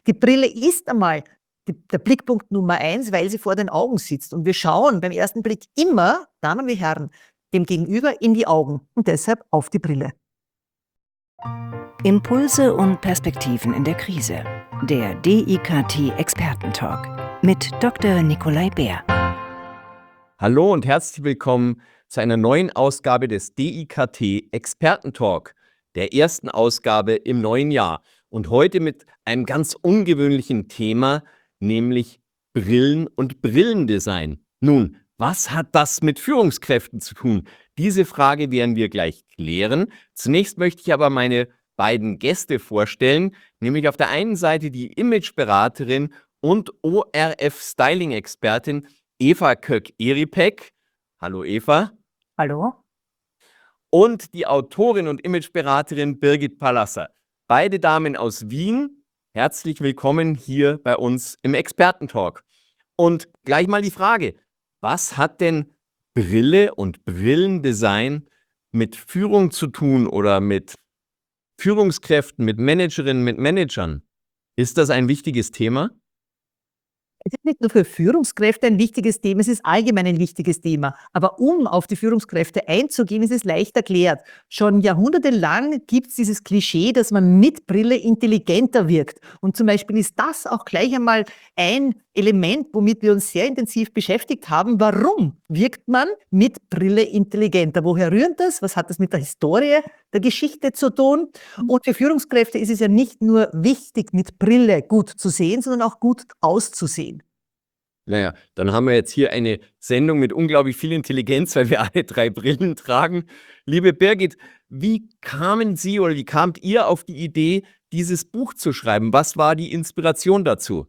Die Brille ist einmal der Blickpunkt Nummer 1, weil sie vor den Augen sitzt. Und wir schauen beim ersten Blick immer, Damen wie Herren, dem Gegenüber in die Augen und deshalb auf die Brille. Impulse und Perspektiven in der Krise. Der DIKT Expertentalk mit Dr. Nikolai Bär. Hallo und herzlich willkommen zu einer neuen Ausgabe des DIKT Expertentalk, der ersten Ausgabe im neuen Jahr. Und heute mit einem ganz ungewöhnlichen Thema, nämlich Brillen und Brillendesign. Nun, was hat das mit Führungskräften zu tun? Diese Frage werden wir gleich klären. Zunächst möchte ich aber meine beiden Gäste vorstellen, nämlich auf der einen Seite die Imageberaterin und ORF-Styling-Expertin Eva Köck-Eripek. Hallo Eva. Hallo. Und die Autorin und Imageberaterin Birgit Palasser. Beide Damen aus Wien. Herzlich willkommen hier bei uns im Expertentalk. Und gleich mal die Frage, was hat denn Brille und Brillendesign mit Führung zu tun oder mit Führungskräften, mit Managerinnen, mit Managern? Ist das ein wichtiges Thema? Es ist nicht nur für Führungskräfte ein wichtiges Thema, es ist allgemein ein wichtiges Thema. Aber um auf die Führungskräfte einzugehen, ist es leicht erklärt. Schon jahrhundertelang gibt es dieses Klischee, dass man mit Brille intelligenter wirkt. Und zum Beispiel ist das auch gleich einmal ein Element, womit wir uns sehr intensiv beschäftigt haben. Warum wirkt man mit Brille intelligenter? Woher rührt das? Was hat das mit der Historie, der Geschichte zu tun? Und für Führungskräfte ist es ja nicht nur wichtig, mit Brille gut zu sehen, sondern auch gut auszusehen. Naja, dann haben wir jetzt hier eine Sendung mit unglaublich viel Intelligenz, weil wir alle 3 Brillen tragen. Liebe Birgit, wie kamen Sie oder wie kamt ihr auf die Idee, dieses Buch zu schreiben? Was war die Inspiration dazu?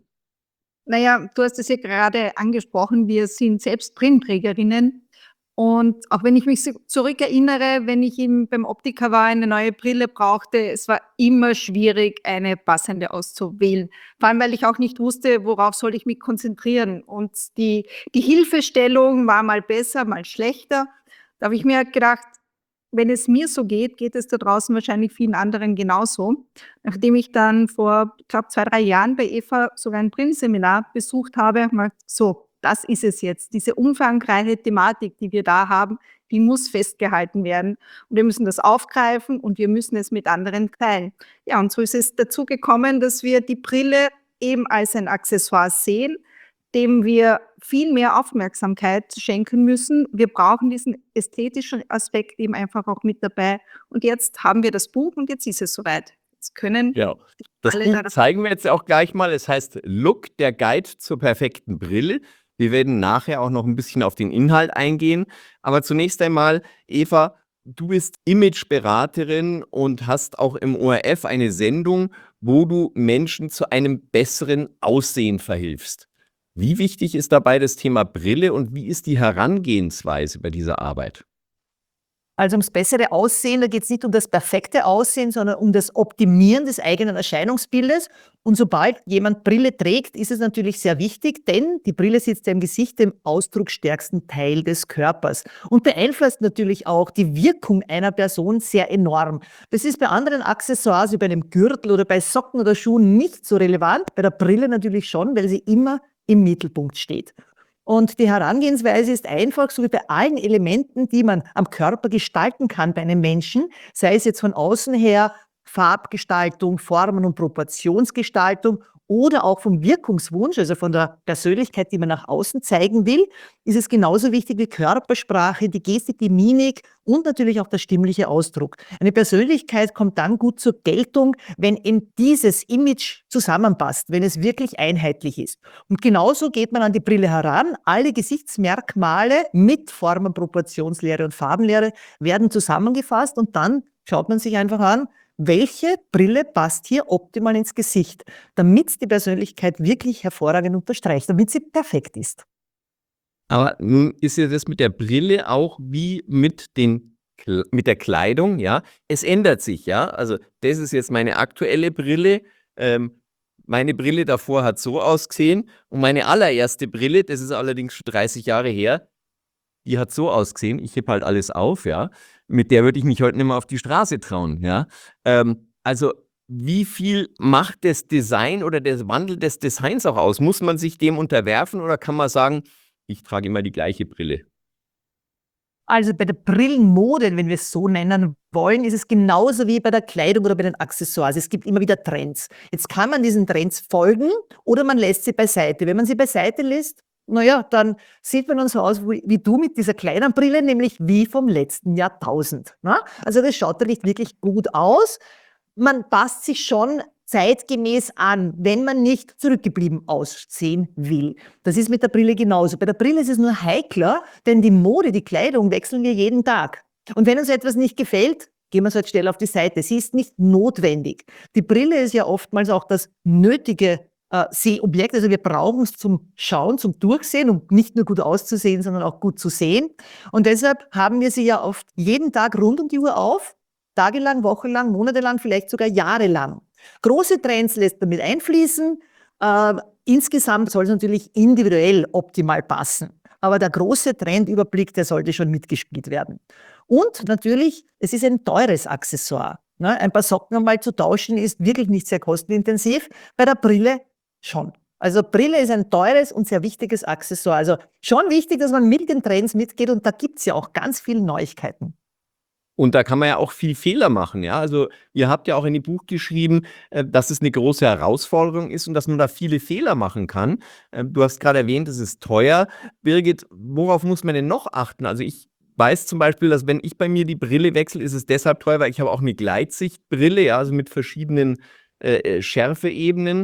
Naja, du hast es ja gerade angesprochen, wir sind selbst Brillenträgerinnen. Und auch wenn ich mich zurückerinnere, wenn ich beim Optiker war, eine neue Brille brauchte, es war immer schwierig, eine passende auszuwählen. Vor allem, weil ich auch nicht wusste, worauf soll ich mich konzentrieren. Und die Hilfestellung war mal besser, mal schlechter. Da habe ich mir gedacht, wenn es mir so geht, geht es da draußen wahrscheinlich vielen anderen genauso. Nachdem ich dann vor, ich glaube, 2, 3 Jahren bei Eva sogar ein Brillenseminar besucht habe, mal so, das ist es jetzt. Diese umfangreiche Thematik, die wir da haben, die muss festgehalten werden. Und wir müssen das aufgreifen und wir müssen es mit anderen teilen. Ja, und so ist es dazu gekommen, dass wir die Brille eben als ein Accessoire sehen, dem wir viel mehr Aufmerksamkeit schenken müssen. Wir brauchen diesen ästhetischen Aspekt eben einfach auch mit dabei. Und jetzt haben wir das Buch und jetzt ist es soweit. Jetzt können Ja, das alle Buch zeigen wir jetzt auch gleich mal. Es heißt Look, der Guide zur perfekten Brille. Wir werden nachher auch noch ein bisschen auf den Inhalt eingehen. Aber zunächst einmal, Eva, du bist Imageberaterin und hast auch im ORF eine Sendung, wo du Menschen zu einem besseren Aussehen verhilfst. Wie wichtig ist dabei das Thema Brille und wie ist die Herangehensweise bei dieser Arbeit? Also ums bessere Aussehen, da geht es nicht um das perfekte Aussehen, sondern um das Optimieren des eigenen Erscheinungsbildes. Und sobald jemand Brille trägt, ist es natürlich sehr wichtig, denn die Brille sitzt ja im Gesicht, dem ausdrucksstärksten Teil des Körpers und beeinflusst natürlich auch die Wirkung einer Person sehr enorm. Das ist bei anderen Accessoires wie bei einem Gürtel oder bei Socken oder Schuhen nicht so relevant, bei der Brille natürlich schon, weil sie immer im Mittelpunkt steht. Und die Herangehensweise ist einfach, so wie bei allen Elementen, die man am Körper gestalten kann bei einem Menschen, sei es jetzt von außen her Farbgestaltung, Formen- und Proportionsgestaltung oder auch vom Wirkungswunsch, also von der Persönlichkeit, die man nach außen zeigen will, ist es genauso wichtig wie Körpersprache, die Gestik, die Mimik und natürlich auch der stimmliche Ausdruck. Eine Persönlichkeit kommt dann gut zur Geltung, wenn eben dieses Image zusammenpasst, wenn es wirklich einheitlich ist. Und genauso geht man an die Brille heran. Alle Gesichtsmerkmale mit Formen, Proportionslehre und Farbenlehre werden zusammengefasst und dann schaut man sich einfach an, welche Brille passt hier optimal ins Gesicht, damit die Persönlichkeit wirklich hervorragend unterstreicht, damit sie perfekt ist. Aber nun ist ja das mit der Brille auch wie mit mit der Kleidung, ja. Es ändert sich, ja. Also das ist jetzt meine aktuelle Brille. Meine Brille davor hat so ausgesehen und meine allererste Brille, das ist allerdings schon 30 Jahre her, die hat so ausgesehen. Ich heb halt alles auf, ja. Mit der würde ich mich heute nicht mehr auf die Straße trauen, ja. Also wie viel macht das Design oder der Wandel des Designs auch aus? Muss man sich dem unterwerfen oder kann man sagen, ich trage immer die gleiche Brille? Also bei der Brillenmode, wenn wir es so nennen wollen, ist es genauso wie bei der Kleidung oder bei den Accessoires. Es gibt immer wieder Trends. Jetzt kann man diesen Trends folgen oder man lässt sie beiseite. Wenn man sie beiseite lässt, naja, dann sieht man dann so aus wie du mit dieser kleinen Brille, nämlich wie vom letzten Jahrtausend. Ne? Also das schaut da nicht wirklich gut aus. Man passt sich schon zeitgemäß an, wenn man nicht zurückgeblieben aussehen will. Das ist mit der Brille genauso. Bei der Brille ist es nur heikler, denn die Mode, die Kleidung wechseln wir jeden Tag. Und wenn uns etwas nicht gefällt, gehen wir es halt schnell auf die Seite. Sie ist nicht notwendig. Die Brille ist ja oftmals auch das nötige Sehobjekt. Also wir brauchen es zum Schauen, zum Durchsehen, um nicht nur gut auszusehen, sondern auch gut zu sehen. Und deshalb haben wir sie ja oft jeden Tag rund um die Uhr auf, tagelang, wochenlang, monatelang, vielleicht sogar jahrelang. Große Trends lässt man mit einfließen. Insgesamt soll es natürlich individuell optimal passen. Aber der große Trendüberblick, der sollte schon mitgespielt werden. Und natürlich, es ist ein teures Accessoire. Ne? Ein paar Socken einmal zu tauschen ist wirklich nicht sehr kostenintensiv. Bei der Brille schon. Also Brille ist ein teures und sehr wichtiges Accessoire. Also schon wichtig, dass man mit den Trends mitgeht und da gibt es ja auch ganz viele Neuigkeiten. Und da kann man ja auch viel Fehler machen, ja. Also ihr habt ja auch in dem Buch geschrieben, dass es eine große Herausforderung ist und dass man da viele Fehler machen kann. Du hast gerade erwähnt, es ist teuer. Birgit, worauf muss man denn noch achten? Also ich weiß zum Beispiel, dass wenn ich bei mir die Brille wechsle, ist es deshalb teuer, weil ich habe auch eine Gleitsichtbrille, ja, also mit verschiedenen Schärfeebenen.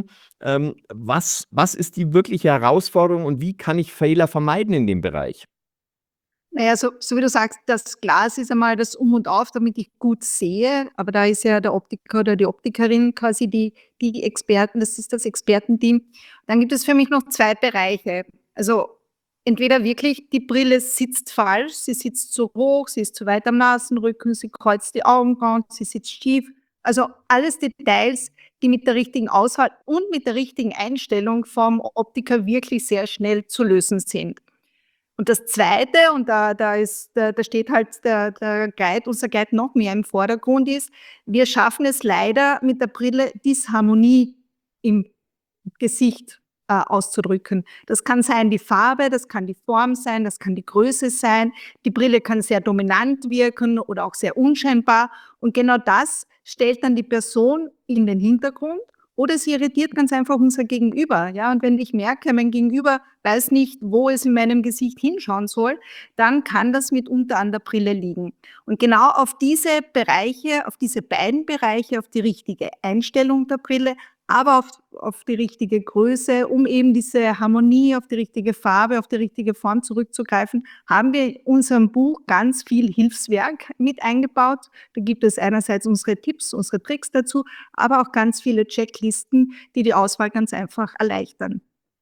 Was ist die wirkliche Herausforderung und wie kann ich Fehler vermeiden in dem Bereich? Naja, so wie du sagst, das Glas ist einmal das Um und Auf, damit ich gut sehe. Aber da ist ja der Optiker oder die Optikerin quasi die Experten, das ist das Expertenteam. Dann gibt es für mich noch 2 Bereiche. Also entweder wirklich die Brille sitzt falsch, sie sitzt zu hoch, sie ist zu weit am Nasenrücken, sie kreuzt die Augenbrauen, sie sitzt schief. Also alles Details, die mit der richtigen Auswahl und mit der richtigen Einstellung vom Optiker wirklich sehr schnell zu lösen sind. Und das Zweite, und da steht halt unser Guide noch mehr im Vordergrund ist, wir schaffen es leider mit der Brille Disharmonie im Gesicht auszudrücken. Das kann sein die Farbe, das kann die Form sein, das kann die Größe sein. Die Brille kann sehr dominant wirken oder auch sehr unscheinbar. Und genau das stellt dann die Person in den Hintergrund. Oder sie irritiert ganz einfach unser Gegenüber. Ja? Und wenn ich merke, mein Gegenüber weiß nicht, wo es in meinem Gesicht hinschauen soll, dann kann das mitunter an der Brille liegen. Und genau auf diese Bereiche, auf diese beiden Bereiche, auf die richtige Einstellung der Brille, aber auf die richtige Größe, um eben diese Harmonie, auf die richtige Farbe, auf die richtige Form zurückzugreifen, haben wir in unserem Buch ganz viel Hilfswerk mit eingebaut. Da gibt es einerseits unsere Tipps, unsere Tricks dazu, aber auch ganz viele Checklisten, die die Auswahl ganz einfach erleichtern.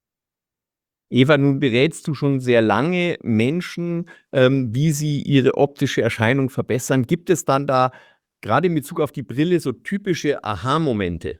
Eva, nun berätst du schon sehr lange Menschen, wie sie ihre optische Erscheinung verbessern. Gibt es dann da gerade in Bezug auf die Brille so typische Aha-Momente?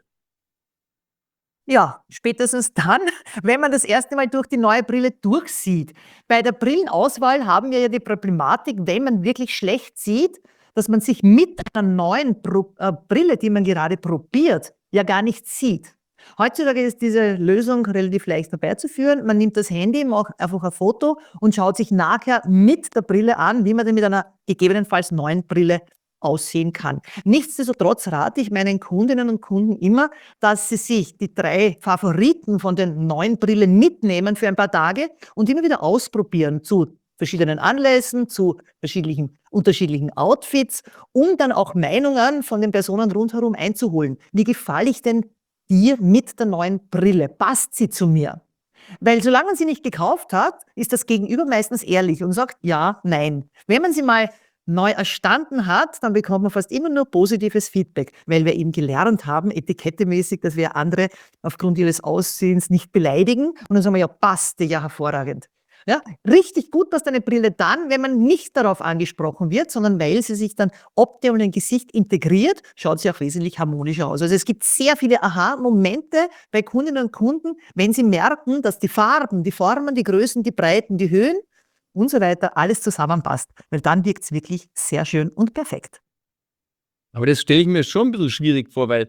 Ja, spätestens dann, wenn man das erste Mal durch die neue Brille durchsieht. Bei der Brillenauswahl haben wir ja die Problematik, wenn man wirklich schlecht sieht, dass man sich mit einer neuen Brille, die man gerade probiert, ja gar nicht sieht. Heutzutage ist diese Lösung relativ leicht herbeizuführen. Man nimmt das Handy, macht einfach ein Foto und schaut sich nachher mit der Brille an, wie man denn mit einer gegebenenfalls neuen Brille aussehen kann. Nichtsdestotrotz rate ich meinen Kundinnen und Kunden immer, dass sie sich die 3 Favoriten von den neuen Brillen mitnehmen für ein paar Tage und immer wieder ausprobieren zu verschiedenen Anlässen, zu unterschiedlichen Outfits, um dann auch Meinungen von den Personen rundherum einzuholen. Wie gefalle ich denn dir mit der neuen Brille? Passt sie zu mir? Weil solange man sie nicht gekauft hat, ist das Gegenüber meistens ehrlich und sagt ja, nein. Wenn man sie mal neu erstanden hat, dann bekommt man fast immer nur positives Feedback, weil wir eben gelernt haben, etikettemäßig, dass wir andere aufgrund ihres Aussehens nicht beleidigen. Und dann sagen wir, ja, passte ja hervorragend. Ja, richtig gut passt eine Brille dann, wenn man nicht darauf angesprochen wird, sondern weil sie sich dann optimal in ein Gesicht integriert, schaut sie auch wesentlich harmonischer aus. Also es gibt sehr viele Aha-Momente bei Kundinnen und Kunden, wenn sie merken, dass die Farben, die Formen, die Größen, die Breiten, die Höhen und so weiter alles zusammenpasst, weil dann wirkt es wirklich sehr schön und perfekt. Aber das stelle ich mir schon ein bisschen schwierig vor, weil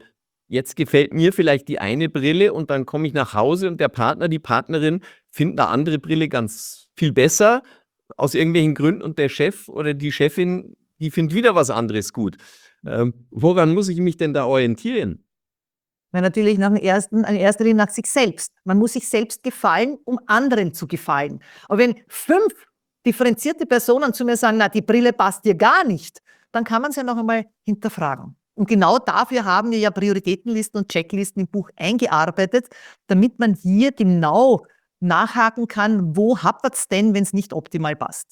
jetzt gefällt mir vielleicht die eine Brille und dann komme ich nach Hause und der Partner, die Partnerin findet eine andere Brille ganz viel besser aus irgendwelchen Gründen und der Chef oder die Chefin, die findet wieder was anderes gut. Woran muss ich mich denn da orientieren? Weil natürlich in erster Linie nach sich selbst. Man muss sich selbst gefallen, um anderen zu gefallen. Aber wenn 5 differenzierte Personen zu mir sagen, na, die Brille passt dir gar nicht, dann kann man es ja noch einmal hinterfragen. Und genau dafür haben wir ja Prioritätenlisten und Checklisten im Buch eingearbeitet, damit man hier genau nachhaken kann, wo hapert es denn, wenn es nicht optimal passt.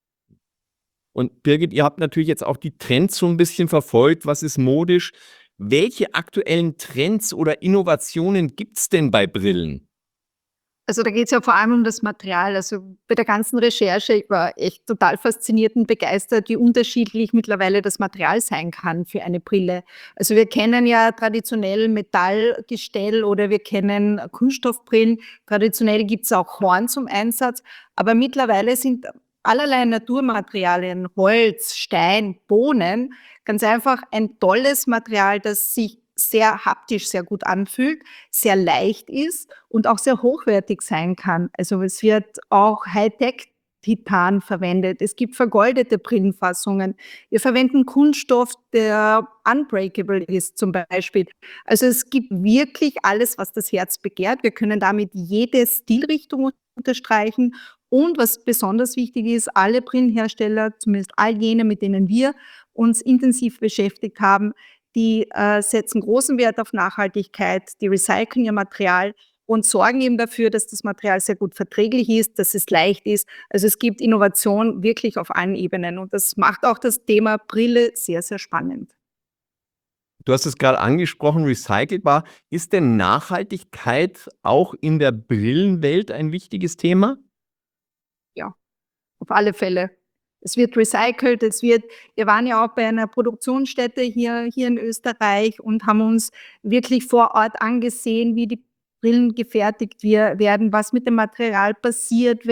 Und Birgit, ihr habt natürlich jetzt auch die Trends so ein bisschen verfolgt. Was ist modisch? Welche aktuellen Trends oder Innovationen gibt es denn bei Brillen? Also da geht es ja vor allem um das Material. Also bei der ganzen Recherche, ich war echt total fasziniert und begeistert, wie unterschiedlich mittlerweile das Material sein kann für eine Brille. Also wir kennen ja traditionell Metallgestell oder wir kennen Kunststoffbrillen. Traditionell gibt es auch Horn zum Einsatz, aber mittlerweile sind allerlei Naturmaterialien, Holz, Stein, Bohnen, ganz einfach ein tolles Material, das sich sehr haptisch sehr gut anfühlt, sehr leicht ist und auch sehr hochwertig sein kann. Also es wird auch Hightech-Titan verwendet. Es gibt vergoldete Brillenfassungen. Wir verwenden Kunststoff, der unbreakable ist zum Beispiel. Also es gibt wirklich alles, was das Herz begehrt. Wir können damit jede Stilrichtung unterstreichen. Und was besonders wichtig ist, alle Brillenhersteller, zumindest all jene, mit denen wir uns intensiv beschäftigt haben, die setzen großen Wert auf Nachhaltigkeit, die recyceln ihr Material und sorgen eben dafür, dass das Material sehr gut verträglich ist, dass es leicht ist. Also es gibt Innovation wirklich auf allen Ebenen und das macht auch das Thema Brille sehr, sehr spannend. Du hast es gerade angesprochen, recycelbar. Ist denn Nachhaltigkeit auch in der Brillenwelt ein wichtiges Thema? Ja, auf alle Fälle. Es wird recycelt, wir waren ja auch bei einer Produktionsstätte hier in Österreich und haben uns wirklich vor Ort angesehen, wie die Brillen gefertigt werden, was mit dem Material passiert,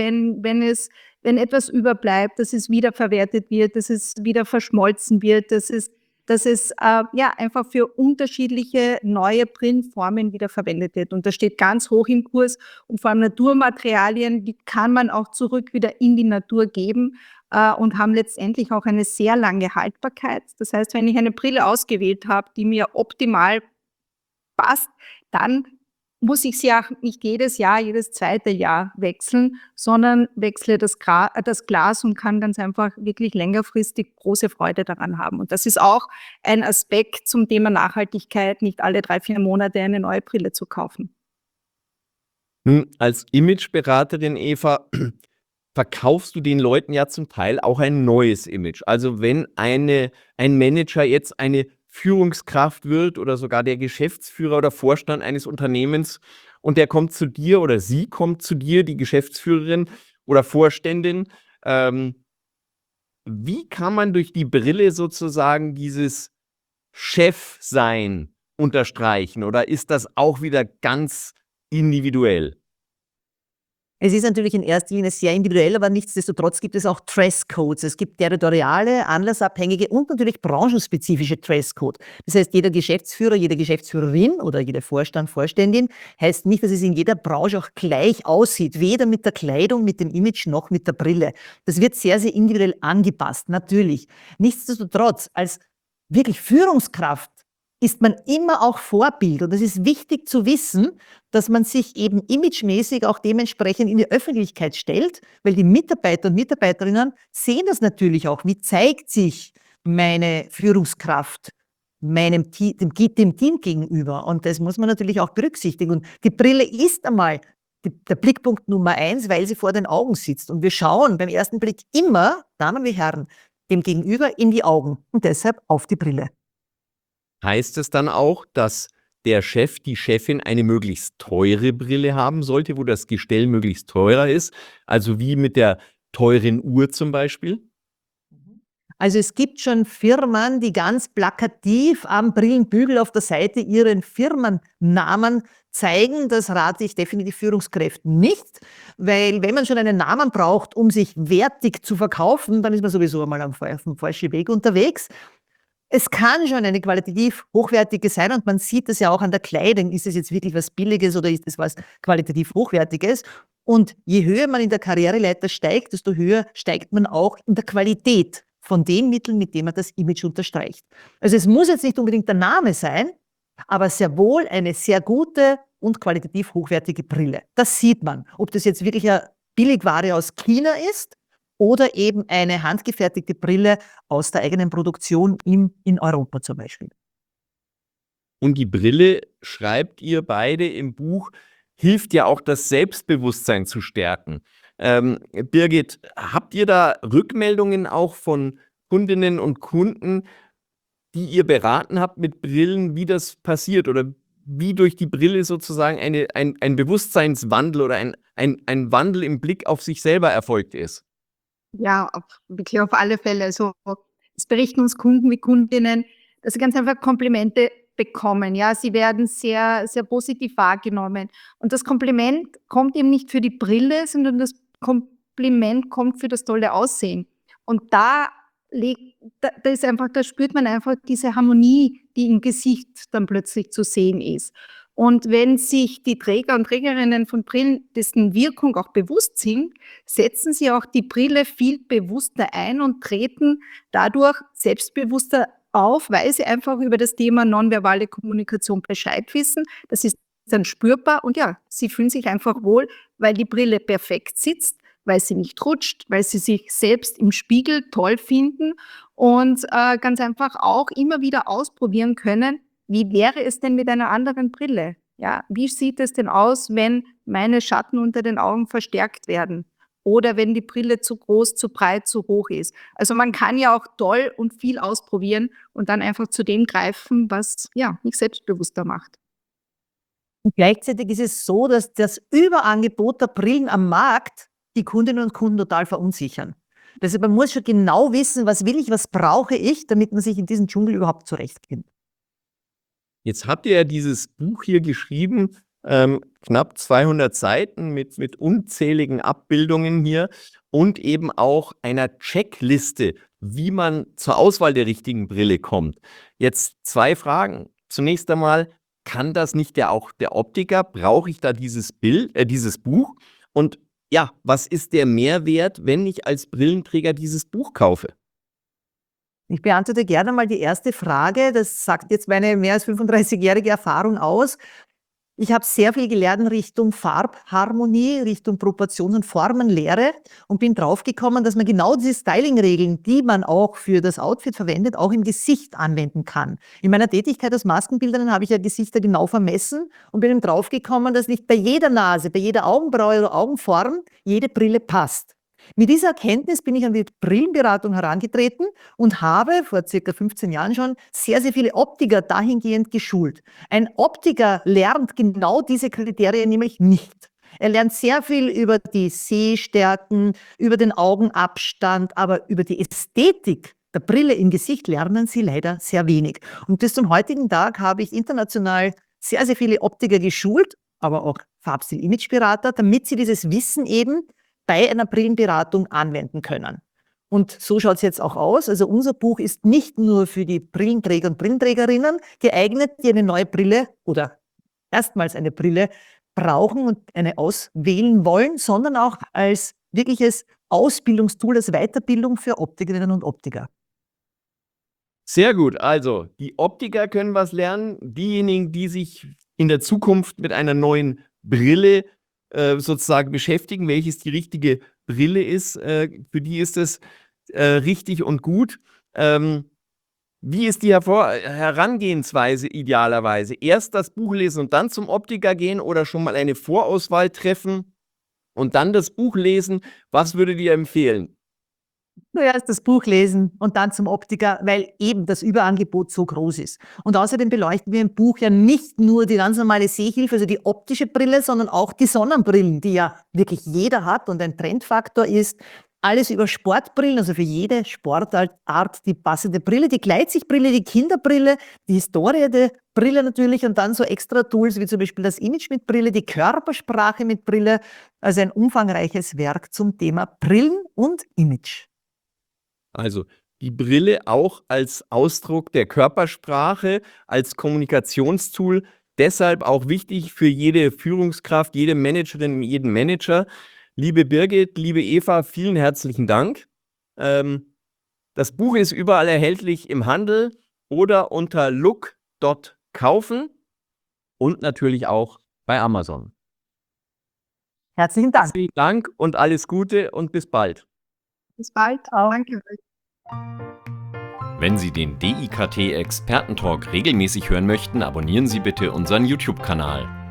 wenn etwas überbleibt, dass es wiederverwertet wird, dass es wieder verschmolzen wird, dass es ja einfach für unterschiedliche neue Brillenformen wieder verwendet wird. Und das steht ganz hoch im Kurs. Und vor allem Naturmaterialien, die kann man auch zurück wieder in die Natur geben und haben letztendlich auch eine sehr lange Haltbarkeit. Das heißt, wenn ich eine Brille ausgewählt habe, die mir optimal passt, dann muss ich sie auch nicht jedes Jahr, jedes zweite Jahr wechseln, sondern wechsle das Glas und kann ganz einfach wirklich längerfristig große Freude daran haben. Und das ist auch ein Aspekt zum Thema Nachhaltigkeit, nicht alle 3-4 Monate eine neue Brille zu kaufen. Als Imageberaterin, Eva, verkaufst du den Leuten ja zum Teil auch ein neues Image. Also wenn ein Manager jetzt eine Führungskraft wird oder sogar der Geschäftsführer oder Vorstand eines Unternehmens und der kommt zu dir oder sie kommt zu dir, die Geschäftsführerin oder Vorständin, wie kann man durch die Brille sozusagen dieses Chefsein unterstreichen oder ist das auch wieder ganz individuell? Es ist natürlich in erster Linie sehr individuell, aber nichtsdestotrotz gibt es auch Dresscodes. Es gibt territoriale, anlassabhängige und natürlich branchenspezifische Dresscode. Das heißt, jeder Geschäftsführer, jede Geschäftsführerin oder jeder Vorstand, Vorständin heißt nicht, dass es in jeder Branche auch gleich aussieht. Weder mit der Kleidung, mit dem Image noch mit der Brille. Das wird sehr, sehr individuell angepasst, natürlich. Nichtsdestotrotz, als wirklich Führungskraft ist man immer auch Vorbild. Und es ist wichtig zu wissen, dass man sich eben imagemäßig auch dementsprechend in die Öffentlichkeit stellt, weil die Mitarbeiter und Mitarbeiterinnen sehen das natürlich auch. Wie zeigt sich meine Führungskraft dem Team gegenüber? Und das muss man natürlich auch berücksichtigen. Und die Brille ist einmal der Blickpunkt Nummer 1, weil sie vor den Augen sitzt. Und wir schauen beim ersten Blick immer, Damen wie Herren, dem Gegenüber in die Augen und deshalb auf die Brille. Heißt es dann auch, dass der Chef, die Chefin eine möglichst teure Brille haben sollte, wo das Gestell möglichst teurer ist? Also wie mit der teuren Uhr zum Beispiel? Also es gibt schon Firmen, die ganz plakativ am Brillenbügel auf der Seite ihren Firmennamen zeigen. Das rate ich definitiv Führungskräften nicht, weil wenn man schon einen Namen braucht, um sich wertig zu verkaufen, dann ist man sowieso einmal auf dem falschen Weg unterwegs. Es kann schon eine qualitativ hochwertige sein und man sieht das ja auch an der Kleidung. Ist es jetzt wirklich was Billiges oder ist es was qualitativ Hochwertiges? Und je höher man in der Karriereleiter steigt, desto höher steigt man auch in der Qualität von den Mitteln, mit denen man das Image unterstreicht. Also es muss jetzt nicht unbedingt der Name sein, aber sehr wohl eine sehr gute und qualitativ hochwertige Brille. Das sieht man. Ob das jetzt wirklich eine Billigware aus China ist oder eben eine handgefertigte Brille aus der eigenen Produktion in Europa zum Beispiel. Und die Brille, schreibt ihr beide im Buch, hilft ja auch, das Selbstbewusstsein zu stärken. Birgit, habt ihr da Rückmeldungen auch von Kundinnen und Kunden, die ihr beraten habt mit Brillen, wie das passiert oder wie durch die Brille sozusagen ein Bewusstseinswandel oder ein Wandel im Blick auf sich selber erfolgt ist? Ja, wirklich auf alle Fälle. Also es berichten uns Kunden wie Kundinnen, dass sie ganz einfach Komplimente bekommen. Ja, sie werden sehr, sehr positiv wahrgenommen. Und das Kompliment kommt eben nicht für die Brille, sondern das Kompliment kommt für das tolle Aussehen. Und da spürt man einfach diese Harmonie, die im Gesicht dann plötzlich zu sehen ist. Und wenn sich die Träger und Trägerinnen von Brillen dessen Wirkung auch bewusst sind, setzen sie auch die Brille viel bewusster ein und treten dadurch selbstbewusster auf, weil sie einfach über das Thema nonverbale Kommunikation Bescheid wissen. Das ist dann spürbar und ja, sie fühlen sich einfach wohl, weil die Brille perfekt sitzt, weil sie nicht rutscht, weil sie sich selbst im Spiegel toll finden und ganz einfach auch immer wieder ausprobieren können, wie wäre es denn mit einer anderen Brille? Ja, wie sieht es denn aus, wenn meine Schatten unter den Augen verstärkt werden? Oder wenn die Brille zu groß, zu breit, zu hoch ist. Also man kann ja auch toll und viel ausprobieren und dann einfach zu dem greifen, was ja mich selbstbewusster macht. Und gleichzeitig ist es so, dass das Überangebot der Brillen am Markt die Kundinnen und Kunden total verunsichern. Also man muss schon genau wissen, was will ich, was brauche ich, damit man sich in diesem Dschungel überhaupt zurechtfindet. Jetzt habt ihr ja dieses Buch hier geschrieben, knapp 200 Seiten mit unzähligen Abbildungen hier und eben auch einer Checkliste, wie man zur Auswahl der richtigen Brille kommt. Jetzt 2 Fragen. Zunächst einmal, kann das nicht auch der Optiker? Brauche ich da dieses Buch? Und ja, was ist der Mehrwert, wenn ich als Brillenträger dieses Buch kaufe? Ich beantworte gerne mal die erste Frage. Das sagt jetzt meine mehr als 35-jährige Erfahrung aus. Ich habe sehr viel gelernt in Richtung Farbharmonie, Richtung Proportion- und Formenlehre und bin draufgekommen, dass man genau diese Styling-Regeln, die man auch für das Outfit verwendet, auch im Gesicht anwenden kann. In meiner Tätigkeit als Maskenbildnerin habe ich ja Gesichter genau vermessen und bin draufgekommen, dass nicht bei jeder Nase, bei jeder Augenbraue oder Augenform jede Brille passt. Mit dieser Erkenntnis bin ich an die Brillenberatung herangetreten und habe vor circa 15 Jahren schon sehr, sehr viele Optiker dahingehend geschult. Ein Optiker lernt genau diese Kriterien nämlich nicht. Er lernt sehr viel über die Sehstärken, über den Augenabstand, aber über die Ästhetik der Brille im Gesicht lernen sie leider sehr wenig. Und bis zum heutigen Tag habe ich international sehr, sehr viele Optiker geschult, aber auch Farbstil-Image-Berater, damit sie dieses Wissen eben bei einer Brillenberatung anwenden können. Und so schaut es jetzt auch aus. Also unser Buch ist nicht nur für die Brillenträger und Brillenträgerinnen geeignet, die eine neue Brille oder erstmals eine Brille brauchen und eine auswählen wollen, sondern auch als wirkliches Ausbildungstool, als Weiterbildung für Optikerinnen und Optiker. Sehr gut. Also, die Optiker können was lernen. Diejenigen, die sich in der Zukunft mit einer neuen Brille sozusagen beschäftigen, welches die richtige Brille ist, für die ist es richtig und gut. Wie ist die Herangehensweise idealerweise? Erst das Buch lesen und dann zum Optiker gehen oder schon mal eine Vorauswahl treffen und dann das Buch lesen? Was würdet ihr empfehlen? Zuerst das Buch lesen und dann zum Optiker, weil eben das Überangebot so groß ist. Und außerdem beleuchten wir im Buch ja nicht nur die ganz normale Sehhilfe, also die optische Brille, sondern auch die Sonnenbrillen, die ja wirklich jeder hat und ein Trendfaktor ist. Alles über Sportbrillen, also für jede Sportart die passende Brille, die Gleitsichtbrille, die Kinderbrille, die Historie der Brille natürlich und dann so extra Tools wie zum Beispiel das Image mit Brille, die Körpersprache mit Brille. Also ein umfangreiches Werk zum Thema Brillen und Image. Also die Brille auch als Ausdruck der Körpersprache, als Kommunikationstool. Deshalb auch wichtig für jede Führungskraft, jede Managerin, jeden Manager. Liebe Birgit, liebe Eva, vielen herzlichen Dank. Das Buch ist überall erhältlich im Handel oder unter look.kaufen und natürlich auch bei Amazon. Herzlichen Dank. Herzlichen Dank und alles Gute und bis bald. Bis bald. Danke euch. Wenn Sie den DIKT Expertentalk regelmäßig hören möchten, abonnieren Sie bitte unseren YouTube-Kanal.